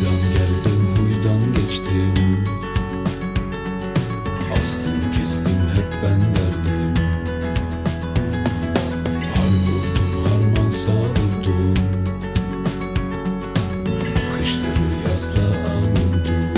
Haydan geldim, huydan geçtim. Astım kestim hep ben derdim. Har vurdum, harman savurdum. Kışları yazla avundum.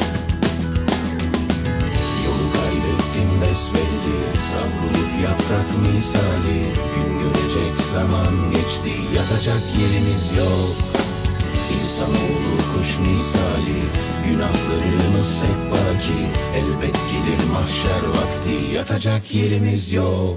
Yolu kaybettim besbelli, savrulup yaprak misali. Gün görecek zaman geçti, yatacak yerimiz yok. İnsanoğlu kuş misali, günahlarımız hep baki. Elbet gelir mahşer vakti, yatacak yerimiz yok.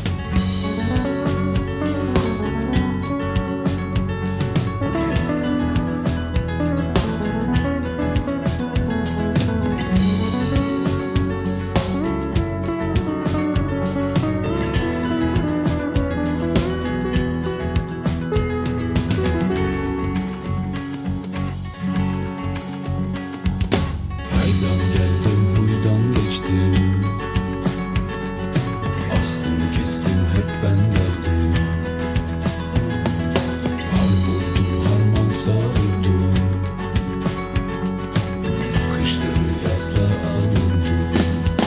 Haydan geldim, huydan geçtim. Astım kestim hep ben derdim. Har vurdum, harman savurdum. Kışları yazla avundum.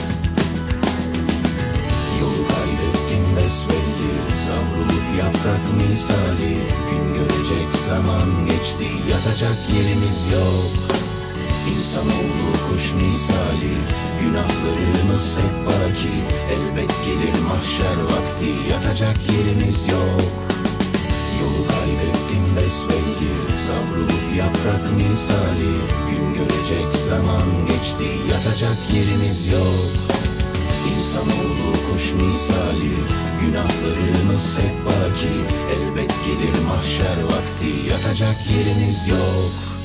Yolu kaybettim besbelli, savrulup yaprak misali. Gün görecek zaman geçti, yatacak yerimiz yok. İnsanoğlu kuş misali, günahlarımız hep baki. Elbet gelir mahşer vakti, yatacak yerimiz yok. Yolu kaybettim besbelli, savrulup yaprak misali. Gün görecek zaman geçti, yatacak yerimiz yok. İnsanoğlu kuş misali, günahlarımız hep baki. Elbet gelir mahşer vakti, yatacak yerimiz yok.